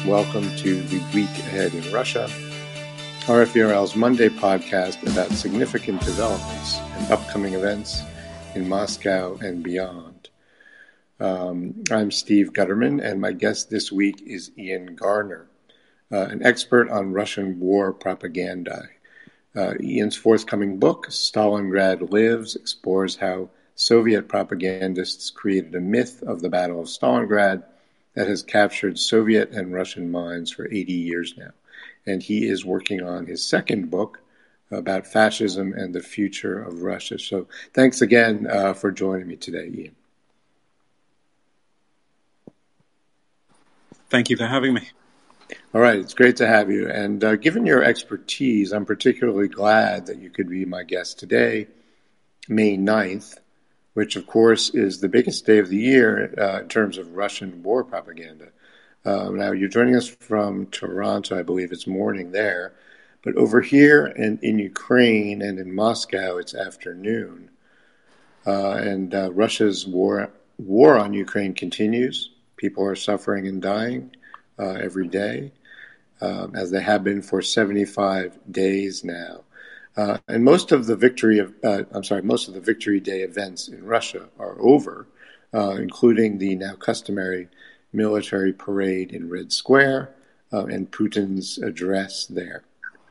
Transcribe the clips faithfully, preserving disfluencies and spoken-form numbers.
welcome to the Week Ahead in Russia, R F E R L's Monday podcast about significant developments and upcoming events in Moscow and beyond. Um, I'm Steve Gutterman, and my guest this week is Ian Garner, uh, an expert on Russian war propaganda. Uh, Ian's forthcoming book, Stalingrad Lives, explores how Soviet propagandists created a myth of the Battle of Stalingrad that has captured Soviet and Russian minds for eighty years now. And he is working on his second book about fascism and the future of Russia. So thanks again uh, for joining me today, Ian. Thank you for having me. All right, it's great to have you. And uh, given your expertise, I'm particularly glad that you could be my guest today, May ninth, which, of course, is the biggest day of the year uh, in terms of Russian war propaganda. Uh, now, you're joining us from Toronto, I believe it's morning there, but over here in, in Ukraine and in Moscow, it's afternoon. Uh, and uh, Russia's war war on Ukraine continues. People are suffering and dying uh, every day, um, as they have been for seventy-five days now. Uh, and most of the victory of, uh, I'm sorry, most of the Victory Day events in Russia are over, uh, including the now customary military parade in Red Square uh, and Putin's address there.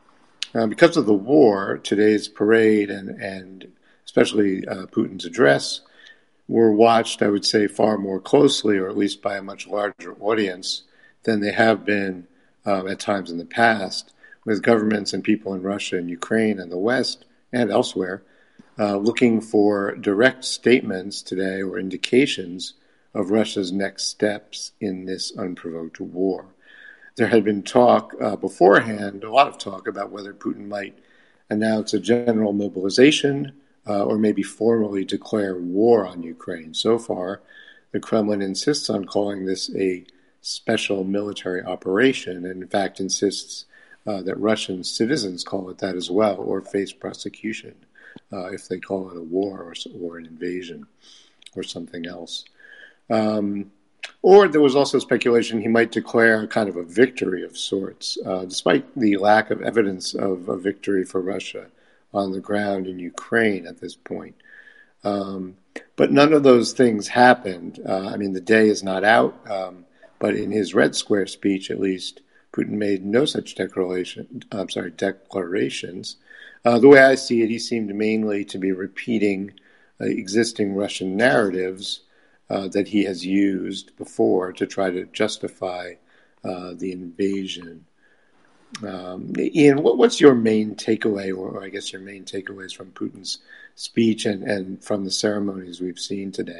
Uh, because of the war, today's parade and, and especially uh, Putin's address were watched, I would say, far more closely, or at least by a much larger audience than they have been uh, at times in the past, with governments and people in Russia and Ukraine and the West and elsewhere uh, looking for direct statements today or indications of Russia's next steps in this unprovoked war. There had been talk uh, beforehand, a lot of talk about whether Putin might announce a general mobilization uh, or maybe formally declare war on Ukraine. So far, the Kremlin insists on calling this a special military operation, and in fact insists Uh, that Russian citizens call it that as well, or face prosecution uh, if they call it a war or, or an invasion or something else. Um, or there was also speculation he might declare kind of a victory of sorts, uh, despite the lack of evidence of a victory for Russia on the ground in Ukraine at this point. Um, but none of those things happened. Uh, I mean, the day is not out, um, but in his Red Square speech, at least, Putin made no such declaration. I'm sorry, declarations. Uh, the way I see it, he seemed mainly to be repeating uh, existing Russian narratives uh, that he has used before to try to justify uh, the invasion. Um, Ian, what, what's your main takeaway, or, or I guess your main takeaways from Putin's speech and, and from the ceremonies we've seen today?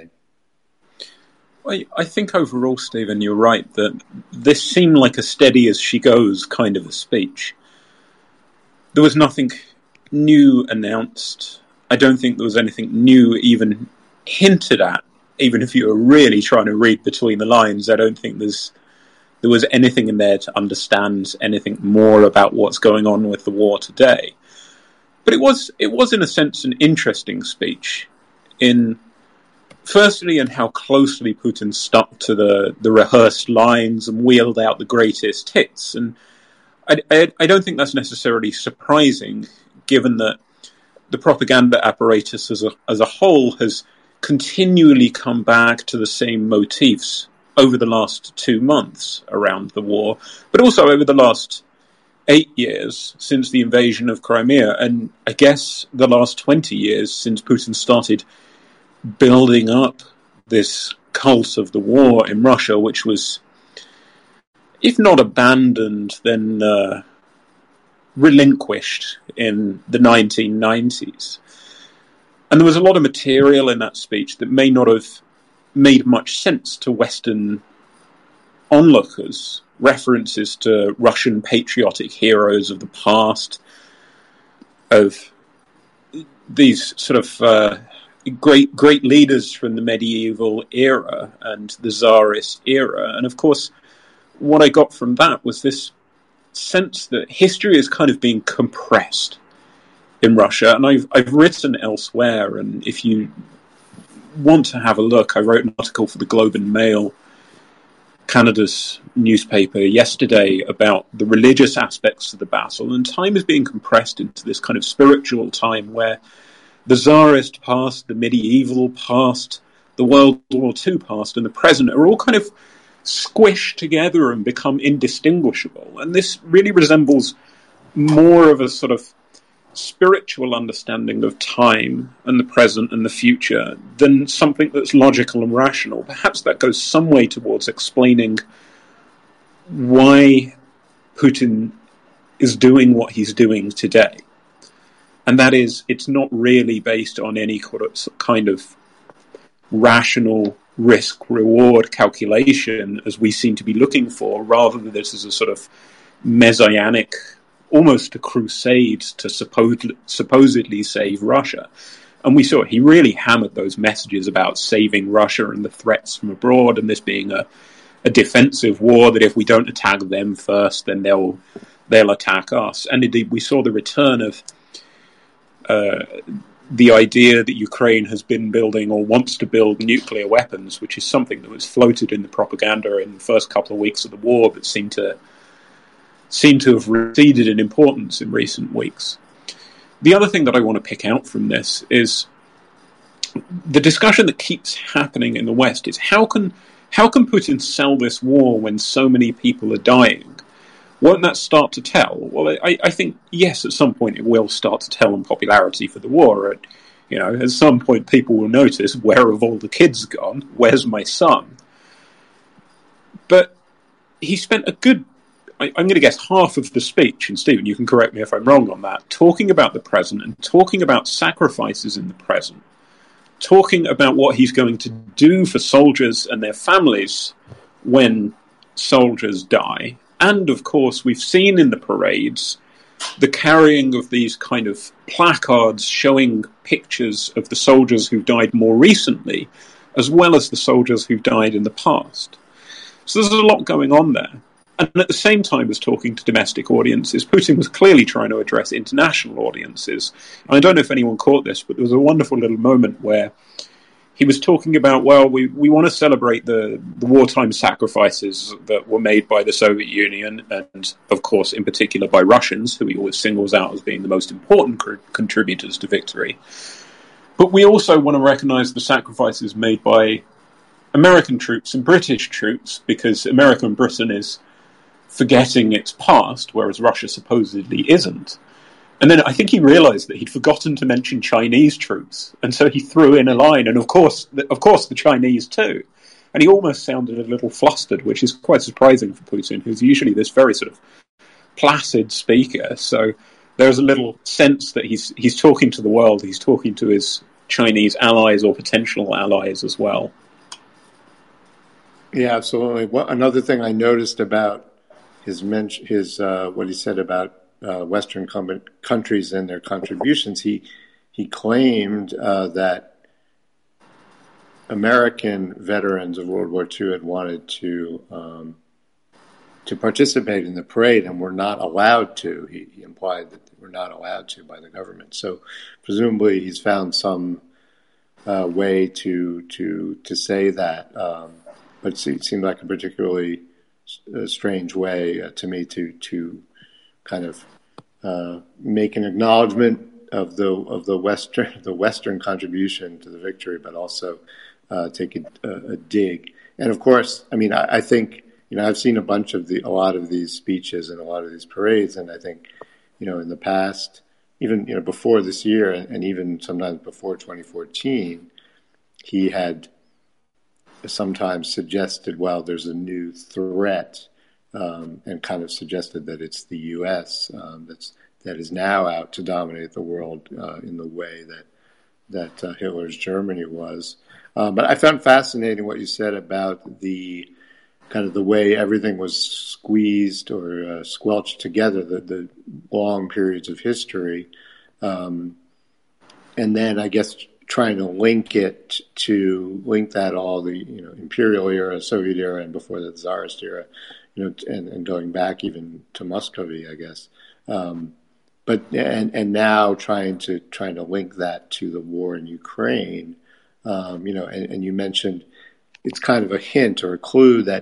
I think overall, Stephen, you're right that this seemed like a steady as she goes kind of a speech. There was nothing new announced. I don't think there was anything new even hinted at. Even if you were really trying to read between the lines, I don't think there's there was anything in there to understand anything more about what's going on with the war today. But it was, it was in a sense an interesting speech in... Firstly, in how closely Putin stuck to the, the rehearsed lines and wheeled out the greatest hits. And I, I, I don't think that's necessarily surprising, given that the propaganda apparatus as a, as a whole has continually come back to the same motifs over the last two months around the war, but also over the last eight years since the invasion of Crimea, and I guess the last twenty years since Putin started building up this cult of the war in Russia, which was, if not abandoned, then uh, relinquished in the nineteen nineties. And there was a lot of material in that speech that may not have made much sense to Western onlookers, references to Russian patriotic heroes of the past, of these sort of uh, great great leaders from the medieval era and the Tsarist era. And of course, what I got from that was this sense that history is kind of being compressed in Russia. And I've I've written elsewhere, and if you want to have a look, I wrote an article for the Globe and Mail Canada's newspaper yesterday about the religious aspects of the battle, and time is being compressed into this kind of spiritual time where the Tsarist past, the medieval past, the World War Two past, and the present are all kind of squished together and become indistinguishable. And this really resembles more of a sort of spiritual understanding of time and the present and the future than something that's logical and rational. Perhaps that goes some way towards explaining why Putin is doing what he's doing today. And that is, it's not really based on any kind of rational risk-reward calculation as we seem to be looking for. Rather, this is a sort of messianic, almost a crusade to supposed, supposedly save Russia. And we saw he really hammered those messages about saving Russia and the threats from abroad, and this being a, a defensive war, that if we don't attack them first, then they'll they'll attack us. And indeed, we saw the return of uh, the idea that Ukraine has been building or wants to build nuclear weapons, which is something that was floated in the propaganda in the first couple of weeks of the war, but seemed to seem to have receded in importance in recent weeks. The other thing that I want to pick out from this is the discussion that keeps happening in the West is how can how can Putin sell this war when so many people are dying? Won't that start to tell? Well, I, I think, yes, at some point it will start to tell on popularity for the war. And, you know, at some point people will notice, where have all the kids gone? Where's my son? But he spent a good, I, I'm going to guess, half of the speech, and Stephen, you can correct me if I'm wrong on that, talking about the present and talking about sacrifices in the present, talking about what he's going to do for soldiers and their families when soldiers die. And, of course, we've seen in the parades the carrying of these kind of placards showing pictures of the soldiers who've died more recently, as well as the soldiers who've died in the past. So there's a lot going on there. And at the same time as talking to domestic audiences, Putin was clearly trying to address international audiences. I don't know if anyone caught this, but there was a wonderful little moment where he was talking about, well, we, we want to celebrate the, the wartime sacrifices that were made by the Soviet Union and, of course, in particular by Russians, who he always singles out as being the most important co- contributors to victory. But we also want to recognize the sacrifices made by American troops and British troops, because America and Britain is forgetting its past, whereas Russia supposedly isn't. And then I think he realized that he'd forgotten to mention Chinese troops, and so he threw in a line, and of course, of course, the Chinese too. And he almost sounded a little flustered, which is quite surprising for Putin, who's usually this very sort of placid speaker. So there's a little sense that he's he's talking to the world, he's talking to his Chinese allies or potential allies as well. Yeah, absolutely. Well, another thing I noticed about his men- his uh, what he said about Uh, Western com- countries and their contributions, he he claimed uh, that American veterans of World War Two had wanted to um, to participate in the parade and were not allowed to. He, he implied that they were not allowed to by the government. So presumably he's found some uh, way to to to say that, um, but it seemed like a particularly uh, strange way uh, to me to to. kind of uh, make an acknowledgement of the of the Western the Western contribution to the victory, but also uh, take a, a, a dig. And of course, I mean, I, I think you know I've seen a bunch of the a lot of these speeches and a lot of these parades, and I think you know in the past, even you know before this year, and, and even sometimes before twenty fourteen, he had sometimes suggested, well, there's a new threat. Um, and kind of suggested that it's the U S um, that's that is now out to dominate the world uh, in the way that that uh, Hitler's Germany was. Uh, but I found fascinating what you said about the kind of the way everything was squeezed or uh, squelched together, the, the long periods of history, um, and then I guess trying to link it to link that all the you know imperial era, Soviet era, and before the Tsarist era. You know, and, and going back even to Muscovy, I guess, um, but and and now trying to trying to link that to the war in Ukraine, um, you know, and, and you mentioned it's kind of a hint or a clue that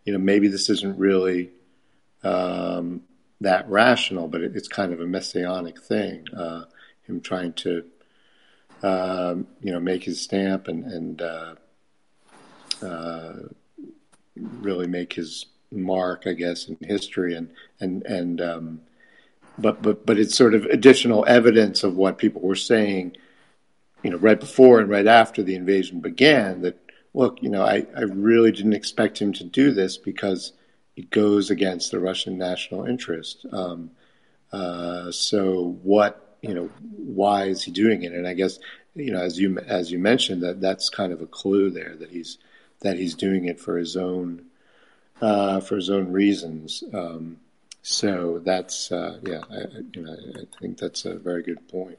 you know, maybe this isn't really um, that rational, but it, it's kind of a messianic thing. Uh, him trying to, um, you know, make his stamp and and uh, uh, really make his mark, I guess, in history, and and and um, but but but it's sort of additional evidence of what people were saying, you know, right before and right after the invasion began. That, look, you know, I, I really didn't expect him to do this because it goes against the Russian national interest. Um, uh, so what, you know, why is he doing it? And I guess, you know, as you as you mentioned, that that's kind of a clue there, that he's that he's doing it for his own uh, for his own reasons. Um, so that's uh, yeah, I, you know, I think that's a very good point.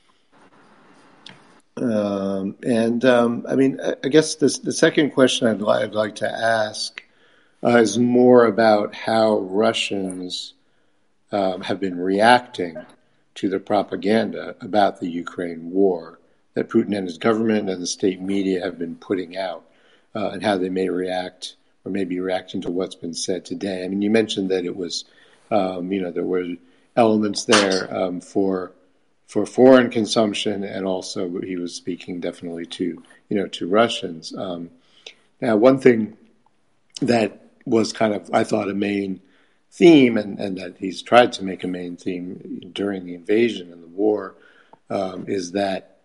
Um, and um, I mean, I guess this, the second question I'd, li- I'd like to ask uh, is more about how Russians um, have been reacting to the propaganda about the Ukraine war that Putin and his government and the state media have been putting out, uh, and how they may react or may be reacting to what's been said today. I mean, you mentioned that it was, um, you know, there were elements there um, for. for foreign consumption, and also he was speaking definitely to, you know, to Russians. Um, now, one thing that was kind of, I thought, a main theme, and, and that he's tried to make a main theme during the invasion and the war, um, is that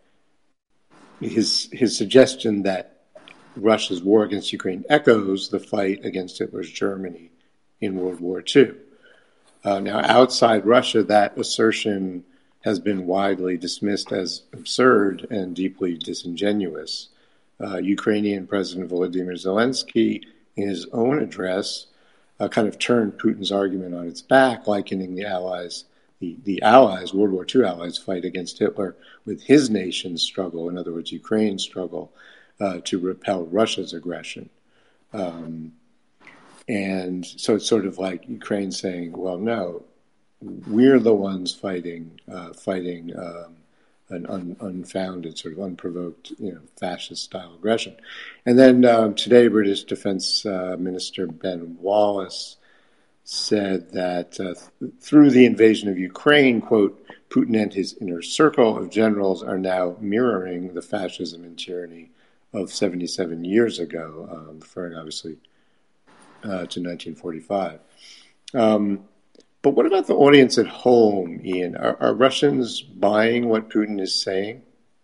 his his suggestion that Russia's war against Ukraine echoes the fight against Hitler's Germany in World War Two. Uh, now, outside Russia, that assertion has been widely dismissed as absurd and deeply disingenuous. Uh, Ukrainian President Volodymyr Zelensky, in his own address, uh, kind of turned Putin's argument on its back, likening the Allies, the, the Allies, World War Two Allies' fight against Hitler with his nation's struggle, in other words, Ukraine's struggle, uh, to repel Russia's aggression. Um, and so it's sort of like Ukraine saying, well, no, we're the ones fighting, uh, fighting um, an un, unfounded, sort of unprovoked, you know, fascist-style aggression. And then um, today, British Defence uh, Minister Ben Wallace said that uh, th- through the invasion of Ukraine, quote, Putin and his inner circle of generals are now mirroring the fascism and tyranny of seventy-seven years ago, um, referring obviously uh, to nineteen forty-five. Um, But what about the audience at home, Ian? Are, are Russians buying what Putin is saying?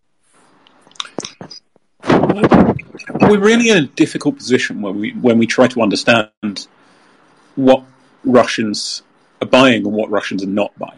We're really in a difficult position when we when we try to understand what Russians are buying and what Russians are not buying.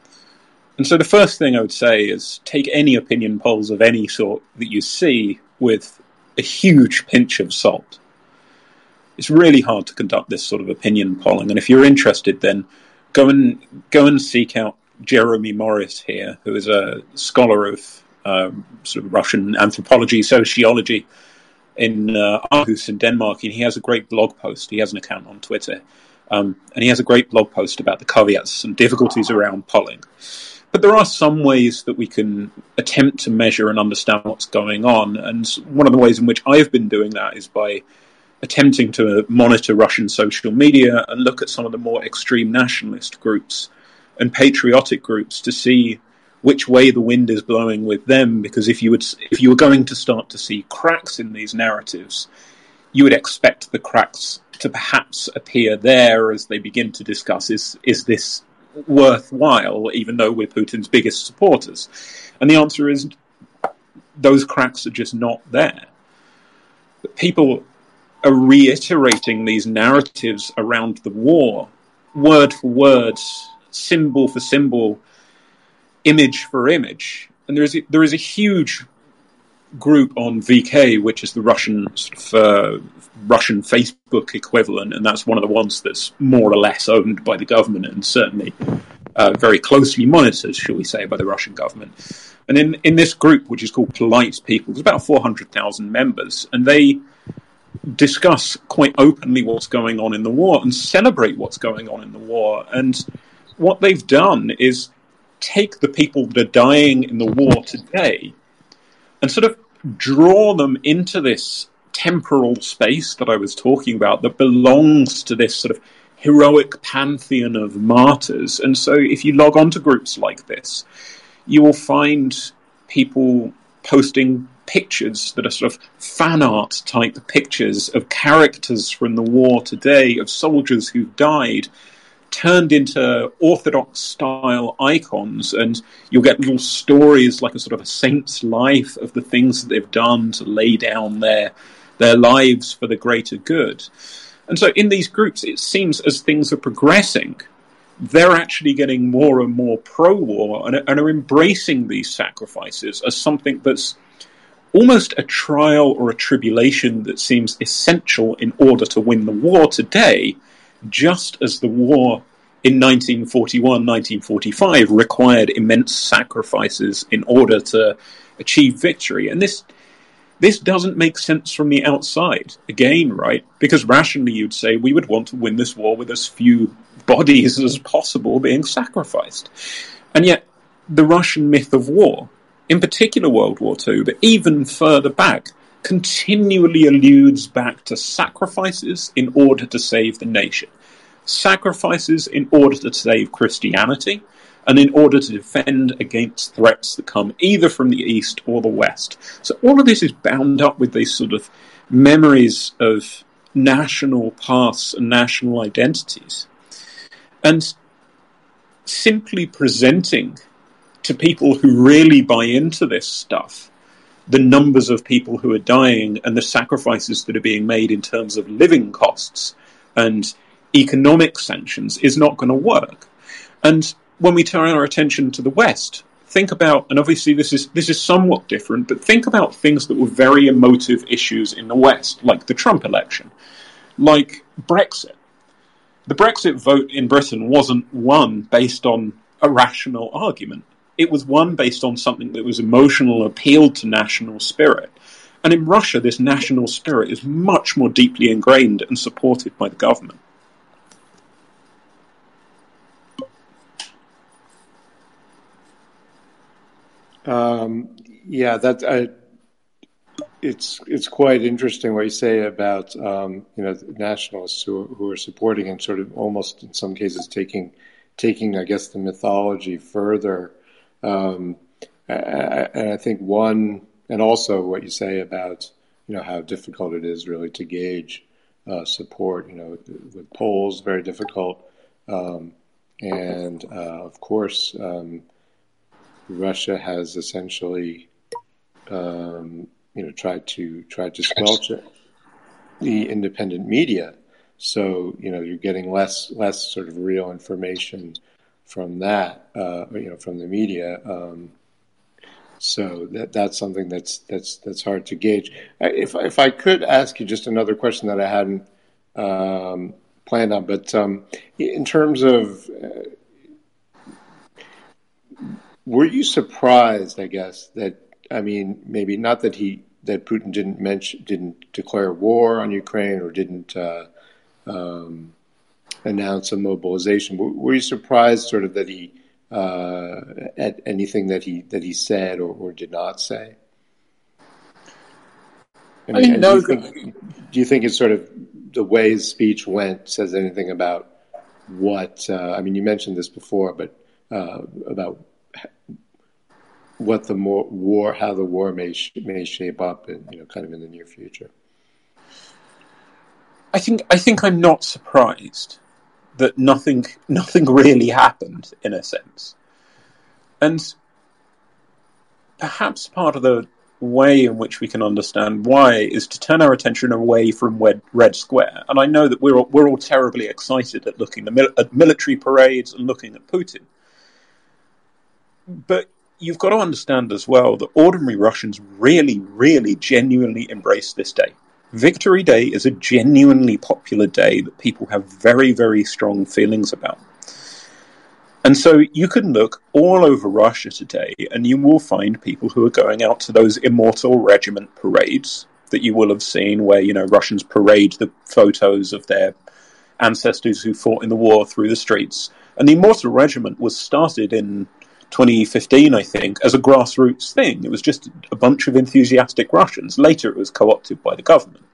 And so the first thing I would say is take any opinion polls of any sort that you see with a huge pinch of salt. It's really hard to conduct this sort of opinion polling, and if you're interested, then go and go and seek out Jeremy Morris here, who is a scholar of um, sort of Russian anthropology, sociology in uh, Aarhus in Denmark, and he has a great blog post. He has an account on Twitter, um, and he has a great blog post about the caveats and difficulties around polling. But there are some ways that we can attempt to measure and understand what's going on, and one of the ways in which I've been doing that is by attempting to monitor Russian social media and look at some of the more extreme nationalist groups and patriotic groups to see which way the wind is blowing with them. Because if you would, if you were going to start to see cracks in these narratives, you would expect the cracks to perhaps appear there as they begin to discuss, is is this worthwhile, even though we're Putin's biggest supporters? And the answer is, those cracks are just not there. But people are reiterating these narratives around the war, word for word, symbol for symbol, image for image. And there is a, there is a huge group on V K, which is the Russian sort of, uh, Russian Facebook equivalent, and that's one of the ones that's more or less owned by the government and certainly uh, very closely monitored, shall we say, by the Russian government. And in, in this group, which is called Polite People, there's about four hundred thousand members, and they discuss quite openly what's going on in the war and celebrate what's going on in the war. And what they've done is take the people that are dying in the war today and sort of draw them into this temporal space that I was talking about that belongs to this sort of heroic pantheon of martyrs. And so if you log on to groups like this, you will find people posting pictures that are sort of fan art type pictures of characters from the war today, of soldiers who've died, turned into Orthodox style icons, and you'll get little stories like a sort of a saint's life of the things that they've done to lay down their their lives for the greater good. And so in these groups, it seems as things are progressing, they're actually getting more and more pro-war and, and are embracing these sacrifices as something that's almost a trial or a tribulation that seems essential in order to win the war today, just as the war in nineteen forty-one, nineteen forty-five required immense sacrifices in order to achieve victory. And this this doesn't make sense from the outside, again, right? Because rationally you'd say we would want to win this war with as few bodies as possible being sacrificed. And yet the Russian myth of war, in particular World War Two, but even further back, continually alludes back to sacrifices in order to save the nation. Sacrifices in order to save Christianity, and in order to defend against threats that come either from the East or the West. So all of this is bound up with these sort of memories of national pasts and national identities. And simply presenting to people who really buy into this stuff the numbers of people who are dying and the sacrifices that are being made in terms of living costs and economic sanctions is not going to work. And when we turn our attention to the West, think about, and obviously this is this is somewhat different, but think about things that were very emotive issues in the West, like the Trump election, like Brexit. The Brexit vote in Britain wasn't won based on a rational argument. It was won based on something that was emotional, appealed to national spirit. And in Russia, this national spirit is much more deeply ingrained and supported by the government. Um, yeah, that I, it's it's quite interesting what you say about um, you know nationalists who who are supporting and sort of almost in some cases taking taking I guess the mythology further. Um, and I think one, and also what you say about you know how difficult it is really to gauge uh, support. You know, with, with polls, very difficult, um, and uh, of course. Um, Russia has essentially, um, you know, tried to tried to squelch it, the independent media. So you know, you're getting less less sort of real information from that, uh, you know, from the media. Um, so that that's something that's that's that's hard to gauge. If if I could ask you just another question that I hadn't um, planned on, but um, in terms of. Uh, Were you surprised, I guess, that, I mean, maybe not that he, that Putin didn't mention, didn't declare war on Ukraine or didn't uh, um, announce a mobilization. Were, were you surprised sort of that he, uh, at anything that he, that he said or, or did not say? I mean, I know. Do you, think, do you think it's sort of the way his speech went says anything about what, uh, I mean, you mentioned this before, but uh, about what the more war, how the war may sh- may shape up, in, you know, kind of in the near future. I think I think I'm not surprised that nothing nothing really happened in a sense, and perhaps part of the way in which we can understand why is to turn our attention away from Red Square. And I know that we're all, we're all terribly excited at looking at military parades and looking at Putin. But you've got to understand as well that ordinary Russians really, really genuinely embrace this day. Victory Day is a genuinely popular day that people have very, very strong feelings about. And so you can look all over Russia today and you will find people who are going out to those Immortal Regiment parades that you will have seen where, you know, Russians parade the photos of their ancestors who fought in the war through the streets. And the Immortal Regiment was started in twenty fifteen, I think, as a grassroots thing. It was just a bunch of enthusiastic Russians. Later, it was co-opted by the government.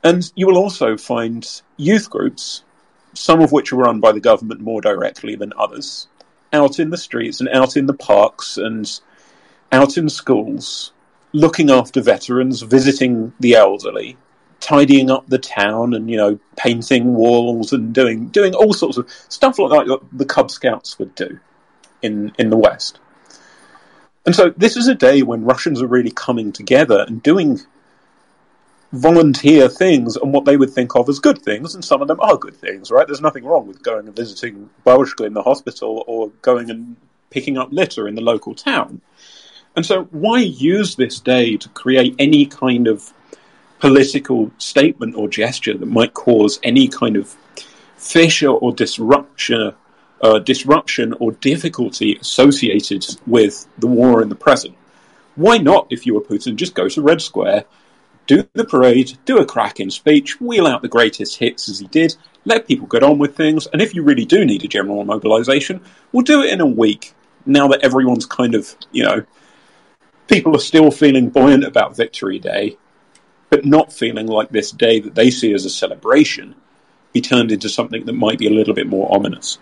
And you will also find youth groups, some of which are run by the government more directly than others, out in the streets and out in the parks and out in schools, looking after veterans, visiting the elderly, tidying up the town and, you know, painting walls and doing doing all sorts of stuff like that the Cub Scouts would do in, in the West. And so this is a day when Russians are really coming together and doing volunteer things and what they would think of as good things, and some of them are good things, right? There's nothing wrong with going and visiting Babushka in the hospital or going and picking up litter in the local town. And so why use this day to create any kind of political statement or gesture that might cause any kind of fissure or disruption, uh, disruption or difficulty associated with the war in the present? Why not, if you were Putin, just go to Red Square, do the parade, do a cracking speech, wheel out the greatest hits as he did, let people get on with things, and if you really do need a general mobilization, we'll do it in a week, now that everyone's kind of, you know, people are still feeling buoyant about Victory Day, but not feeling like this day that they see as a celebration be turned into something that might be a little bit more ominous.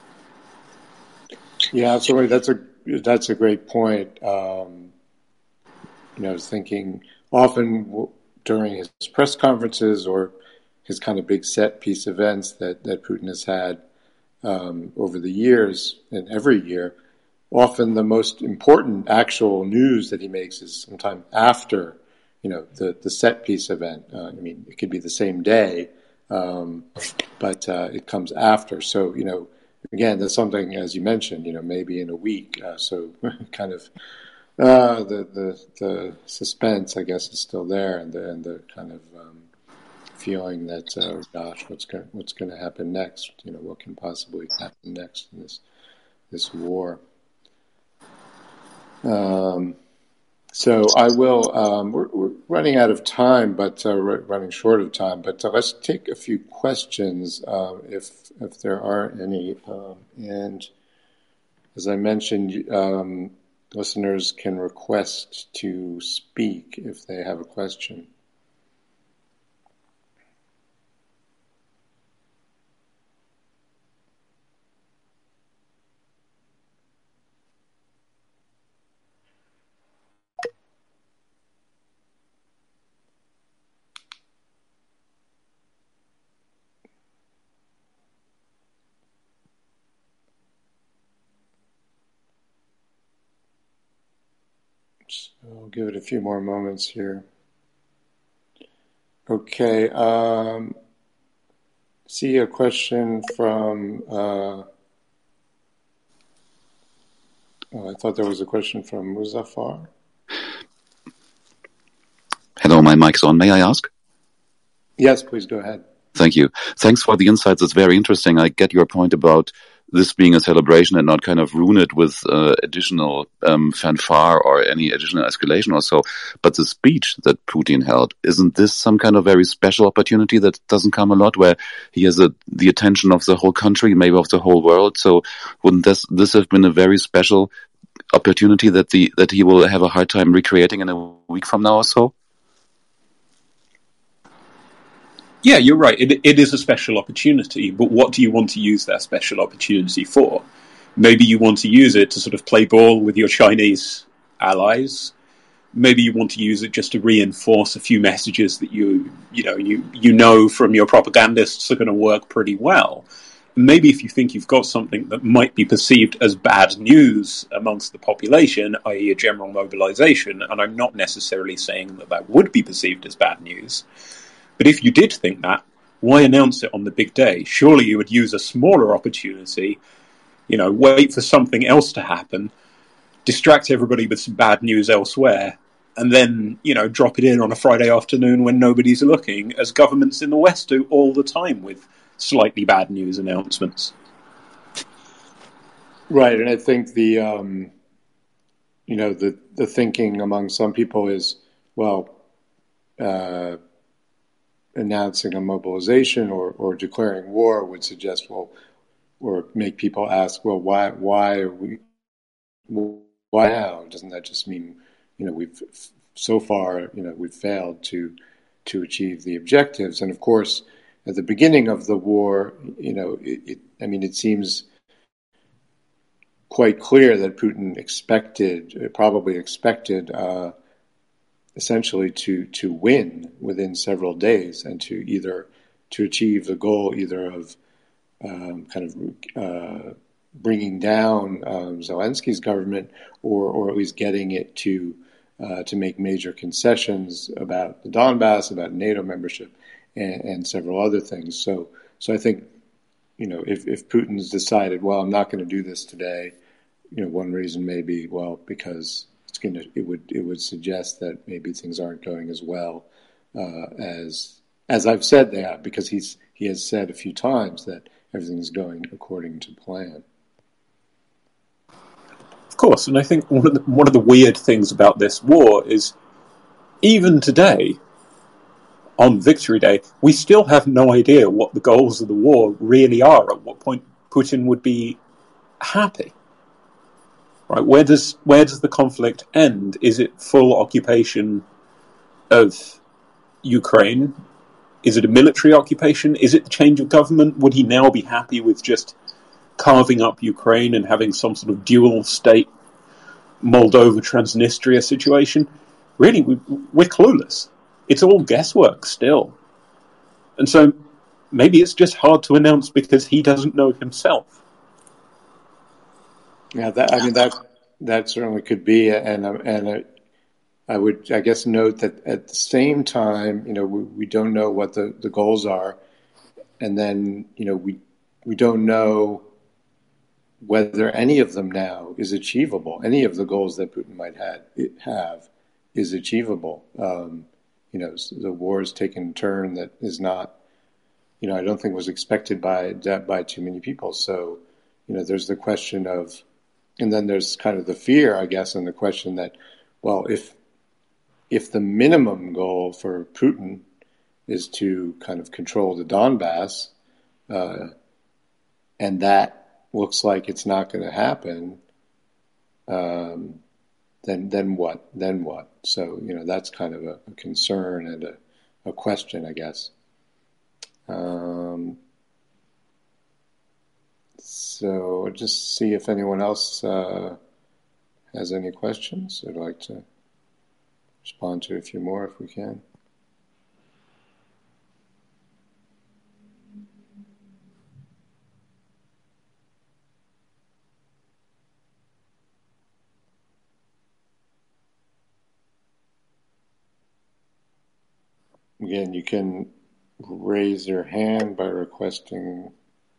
Yeah, absolutely. That's a that's a great point. Um, you know, I was thinking often during his press conferences or his kind of big set piece events that, that Putin has had um, over the years and every year, often the most important actual news that he makes is sometime after, you know, the, the set piece event. Uh, I mean, it could be the same day, um, but uh, it comes after. So, you know, again, that's something, as you mentioned, you know, maybe in a week. Uh, so kind of uh, the, the the suspense, I guess, is still there, and the, and the kind of um, feeling that, uh, gosh, what's going what's going to happen next? You know, what can possibly happen next in this this war? Um, so I will, um, we're, we're running out of time, but uh, running short of time, but uh, let's take a few questions uh, if if there are any. Um, and as I mentioned, um, listeners can request to speak if they have a question. So I'll give it a few more moments here. Okay. Um, see a question from, uh, oh, I thought there was a question from Muzaffar. Hello, my mic's on. May I ask? Yes, please go ahead. Thank you. Thanks for the insights. It's very interesting. I get your point about this being a celebration and not kind of ruin it with uh, additional um, fanfare or any additional escalation or so. But the speech that Putin held, isn't this some kind of very special opportunity that doesn't come a lot, where he has a, the attention of the whole country, maybe of the whole world? So wouldn't this, this have been a very special opportunity that the that he will have a hard time recreating in a week from now or so? Yeah, you're right. It, it is a special opportunity, but what do you want to use that special opportunity for? Maybe you want to use it to sort of play ball with your Chinese allies. Maybe you want to use it just to reinforce a few messages that you, you know, you, you know from your propagandists are going to work pretty well. Maybe if you think you've got something that might be perceived as bad news amongst the population, that is a general mobilization, and I'm not necessarily saying that that would be perceived as bad news, but if you did think that, why announce it on the big day? Surely you would use a smaller opportunity, you know, wait for something else to happen, distract everybody with some bad news elsewhere, and then, you know, drop it in on a Friday afternoon when nobody's looking, as governments in the West do all the time with slightly bad news announcements. Right, and I think the, um, you know, the, the thinking among some people is, well, uh, announcing a mobilization or, or declaring war would suggest, well, or make people ask, well, why why are we, why now? Doesn't that just mean, you know, we've so far, you know, we've failed to to achieve the objectives. And of course, at the beginning of the war, you know, it, it, I mean, it seems quite clear that Putin expected, probably expected, uh, essentially to to win within several days and to either to achieve the goal either of um, kind of uh, bringing down um, Zelensky's government or or at least getting it to uh, to make major concessions about the Donbass, about NATO membership, and, and several other things. So so I think, you know, if if Putin's decided, well, I'm not going to do this today, you know, one reason may be, well, because it's going to, it would, it would suggest that maybe things aren't going as well uh, as, as I've said they have, because he's, he has said a few times that everything's going according to plan. Of course, and I think one of the, one of the weird things about this war is, even today, on Victory Day, we still have no idea what the goals of the war really are. At what point Putin would be happy. Right, where does where does the conflict end? Is it full occupation of Ukraine? Is it a military occupation? Is it the change of government? Would he now be happy with just carving up Ukraine and having some sort of dual state Moldova Transnistria situation? Really, we, we're clueless. It's all guesswork still. And so maybe it's just hard to announce because he doesn't know himself. Yeah, that, I mean, that that certainly could be, and and I would, I guess, note that at the same time, you know, we, we don't know what the, the goals are, and then, you know, we we don't know whether any of them now is achievable. Any of the goals that Putin might had, have is achievable. Um, you know, the war has taken a turn that is not, you know, I don't think was expected by by too many people. So, you know, there's the question of. And then there's kind of the fear, I guess, and the question that, well, if if the minimum goal for Putin is to kind of control the Donbass, uh, and that looks like it's not going to happen, um, then then what? Then what? So, you know, that's kind of a, a concern and a, a question, I guess. Um, So just see if anyone else uh, has any questions. I'd like to respond to a few more if we can. Again, you can raise your hand by requesting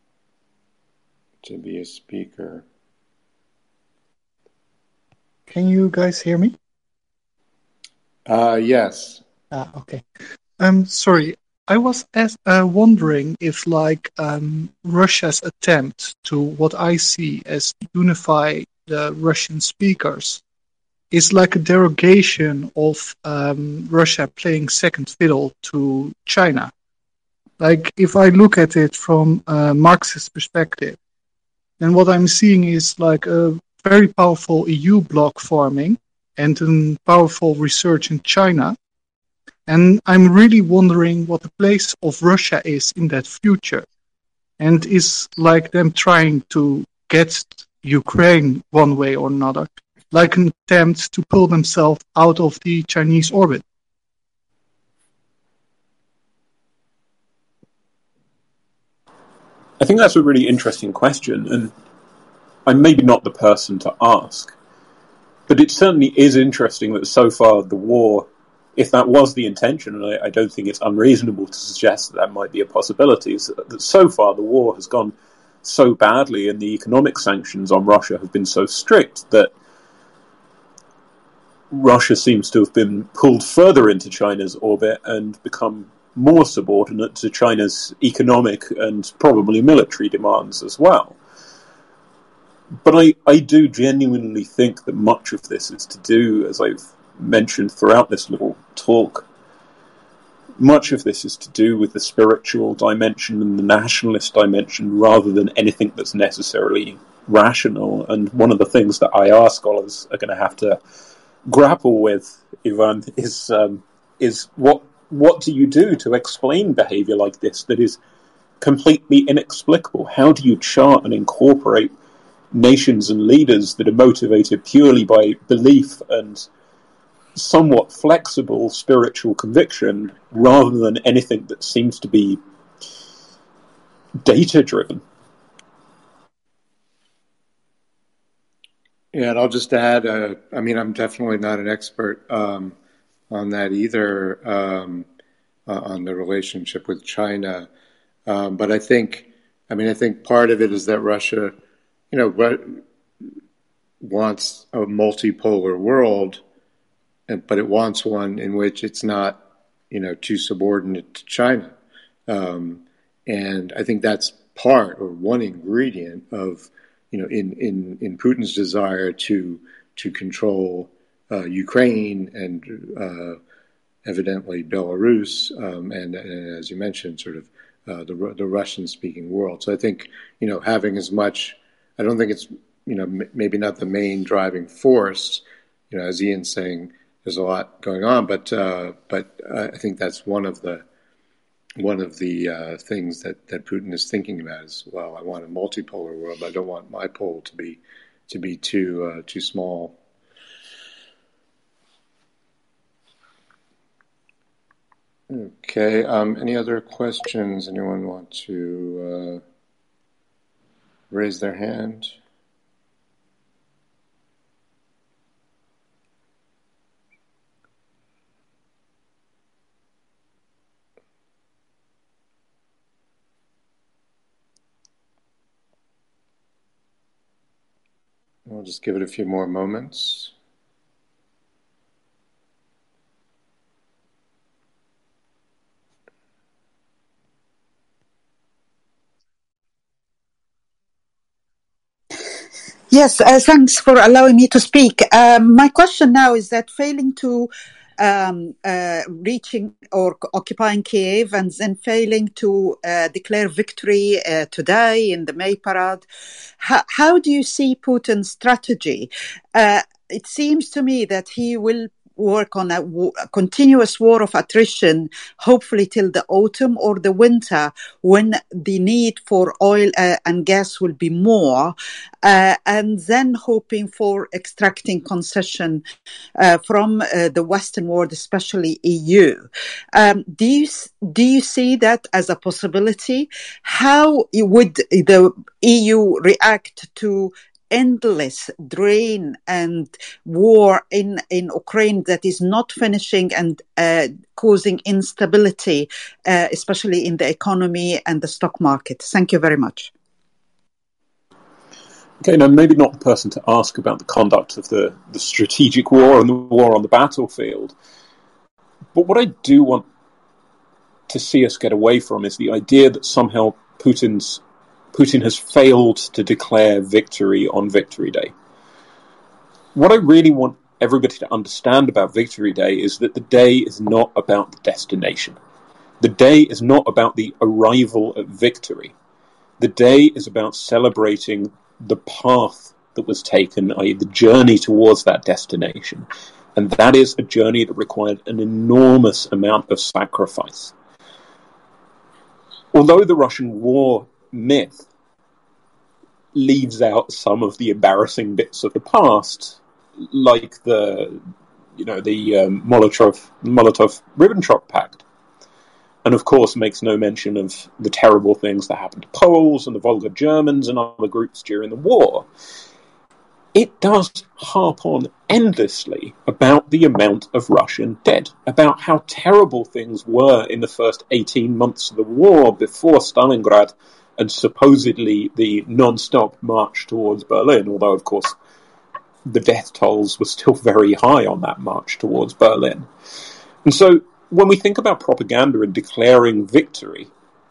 to be a speaker. Can you guys hear me? Uh, yes. Ah, okay. Um, sorry, I was as, uh, wondering if, like, um, Russia's attempt to what I see as unify the Russian speakers is like a derogation of um, Russia playing second fiddle to China. Like, if I look at it from a Marxist perspective, then what I'm seeing is like a very powerful E U bloc forming and a powerful research in China. And I'm really wondering what the place of Russia is in that future. And is like them trying to get Ukraine one way or another, like an attempt to pull themselves out of the Chinese orbit. I think that's a really interesting question, and I'm maybe not the person to ask. But it certainly is interesting that so far the war, if that was the intention, and I, I don't think it's unreasonable to suggest that that might be a possibility, is that, that so far the war has gone so badly and the economic sanctions on Russia have been so strict that Russia seems to have been pulled further into China's orbit and become more subordinate to China's economic and probably military demands as well. But I, I do genuinely think that much of this is to do, as I've mentioned throughout this little talk, much of this is to do with the spiritual dimension and the nationalist dimension rather than anything that's necessarily rational. And one of the things that I R scholars are going to have to grapple with, Ivan, is um, is what what do you do to explain behavior like this that is completely inexplicable? How do you chart and incorporate nations and leaders that are motivated purely by belief and somewhat flexible spiritual conviction rather than anything that seems to be data-driven? Yeah, and I'll just add, uh, I mean, I'm definitely not an expert um, on that either, um, uh, on the relationship with China. Um, but I think, I mean, I think part of it is that Russia, you know, wants a multipolar world, but it wants one in which it's not, you know, too subordinate to China. Um, and I think that's part or one ingredient of, you know, in, in, in Putin's desire to to control uh, Ukraine and uh, evidently Belarus, um, and, and as you mentioned, sort of uh, the the Russian-speaking world. So I think, you know, having as much, I don't think it's, you know, m- maybe not the main driving force. You know, as Ian's saying, there's a lot going on, but uh, but uh, I think that's one of the one of the uh, things that, that Putin is thinking about as well. I want a multipolar world, but I don't want my pole to be to be too uh, too small. Okay. Um, any other questions? Anyone want to uh, raise their hand? We'll just give it a few more moments. Yes, uh, thanks for allowing me to speak. Um, my question now is that failing to um, uh, reaching or occupying Kiev and then failing to uh, declare victory uh, today in the May parade, how, how do you see Putin's strategy? Uh, it seems to me that he will work on a, w- a continuous war of attrition, hopefully till the autumn or the winter, when the need for oil uh, and gas will be more, uh, and then hoping for extracting concession uh, from uh, the Western world, especially E U. Um, do you do you see that as a possibility? How would the E U react to endless drain and war in, in Ukraine that is not finishing and uh, causing instability, uh, especially in the economy and the stock market? Thank you very much. Okay, now maybe not the person to ask about the conduct of the, the strategic war and the war on the battlefield, but what I do want to see us get away from is the idea that somehow Putin's Putin has failed to declare victory on Victory Day. What I really want everybody to understand about Victory Day is that the day is not about the destination. The day is not about the arrival at victory. The day is about celebrating the path that was taken, that is the journey towards that destination. And that is a journey that required an enormous amount of sacrifice. Although the Russian war myth leaves out some of the embarrassing bits of the past, like the, you know, the um, Molotov Molotov-Ribbentrop Pact, and of course makes no mention of the terrible things that happened to Poles and the Volga Germans and other groups during the war. It does harp on endlessly about the amount of Russian dead, about how terrible things were in the first eighteen months of the war before Stalingrad and supposedly the non-stop march towards Berlin, although, of course, the death tolls were still very high on that march towards Berlin. And so, when we think about propaganda and declaring victory,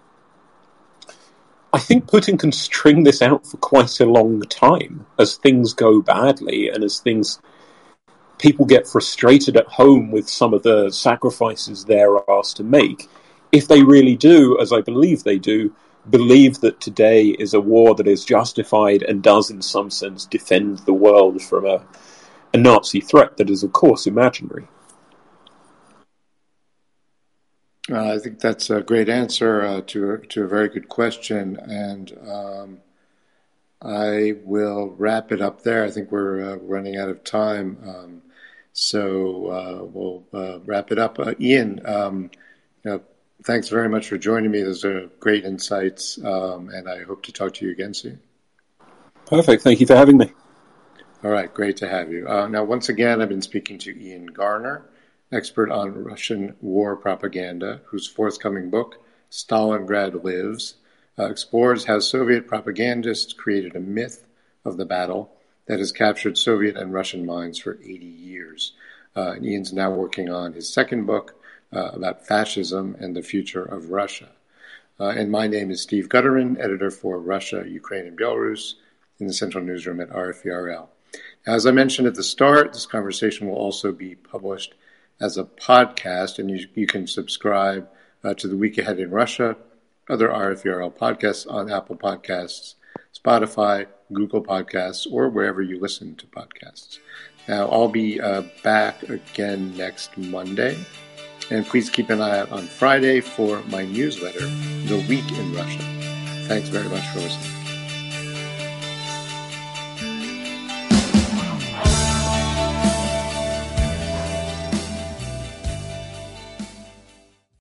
I think Putin can string this out for quite a long time as things go badly and as things... people get frustrated at home with some of the sacrifices they're asked to make. If they really do, as I believe they do, believe that today is a war that is justified and does in some sense defend the world from a, a Nazi threat that is of course imaginary. Uh, I think that's a great answer uh, to, a, to a very good question. And um, I will wrap it up there. I think we're uh, running out of time. Um, so uh, we'll uh, wrap it up. Uh, Ian, um, you know, thanks very much for joining me. Those are great insights, um, and I hope to talk to you again soon. Perfect. Thank you for having me. All right, great to have you. Uh, now, once again, I've been speaking to Ian Garner, expert on Russian war propaganda, whose forthcoming book, Stalingrad Lives, uh, explores how Soviet propagandists created a myth of the battle that has captured Soviet and Russian minds for eighty years. Uh, and Ian's now working on his second book uh, about fascism and the future of Russia. Uh, and my name is Steve Gutterman, editor for Russia, Ukraine, and Belarus in the Central Newsroom at R F E R L. As I mentioned at the start, this conversation will also be published as a podcast, and you, you can subscribe uh, to The Week Ahead in Russia, other R F E R L podcasts on Apple Podcasts, Spotify, Google Podcasts, or wherever you listen to podcasts. Now, I'll be uh, back again next Monday, and please keep an eye out on Friday for my newsletter, The Week in Russia. Thanks very much for listening.